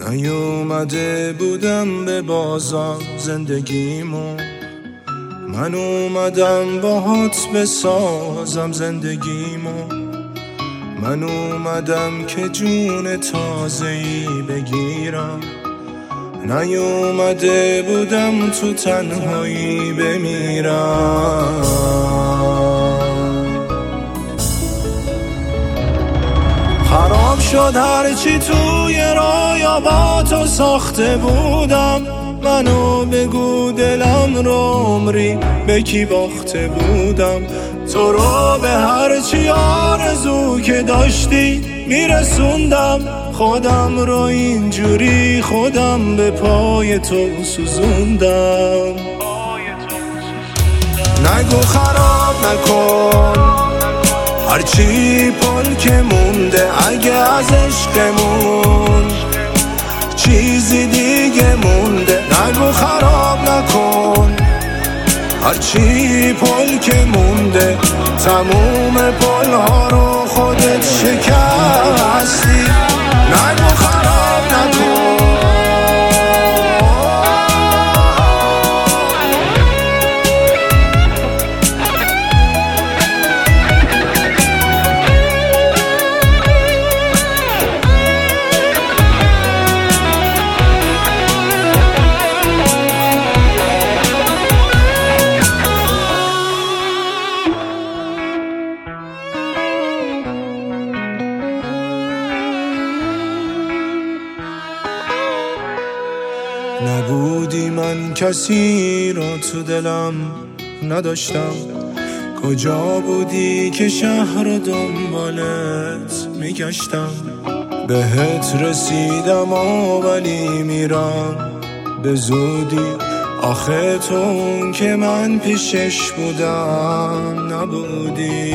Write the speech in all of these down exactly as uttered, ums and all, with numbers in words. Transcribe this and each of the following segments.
نیومده بودم به بازار زندگیمو، من اومدم باهات بسازم زندگیمو. من اومدم که جون تازه‌ای بگیرم، نیومده بودم تو تنهایی بمیرم. خراب شد هرچی توی راه با تو ساخته بودم، منو بگو دلم رو عمری به کی باخته بودم. تو رو به هرچی آرزو که داشتی میرسوندم، خودم رو اینجوری خودم به پای تو سوزوندم. نگو خراب نکن هرچی پل که مونده، اگه از عشقمون چیزی دیگه مونده. نگو خراب نکن هرچی پل که مونده، تموم پل ها رو خودت شکستی. نگو خراب نکن. نبودی من کسی رو تو دلم نداشتم، کجا بودی که شهر و دنبالت میگشتم. بهت رسیدم ولی میرم به زودی، آخه تو اون که من پیشش بودم نبودی.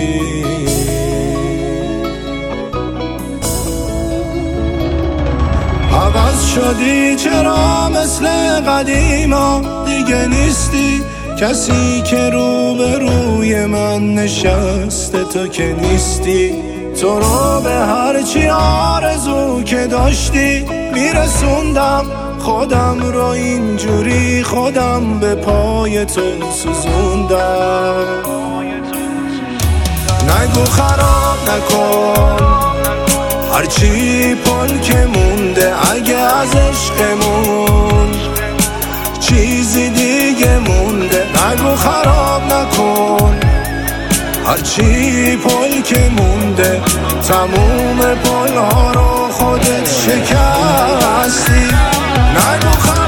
عوض شدی چرا مثل قدیما دیگه نیستی، کسی که رو به روی من نشسته تو که نیستی. تو رو به هرچی آرزو که داشتی میرسوندم، خودم رو اینجوری خودم به پای تو سوزوندم. نگو خراب نکن هرچی پل که مونده، اگه از عشقمون چیزی دیگه مونده. نگو خراب نکن هرچی پل که مونده، تموم پل ها رو خودت شکستی. نگو خراب